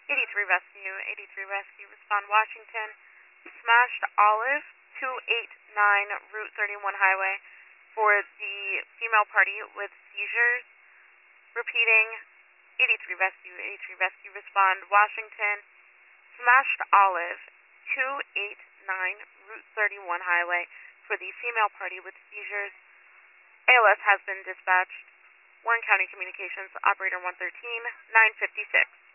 83 Rescue, 83 Rescue, respond Washington. Smashed Olive, 289 Route 31 Highway for the female party with seizures. Repeating, 83 Rescue, 83 Rescue, respond Washington. Smashed Olive, 289 Route 31 Highway for the female party with seizures. ALS has been dispatched. Warren County Communications, Operator 113, 956.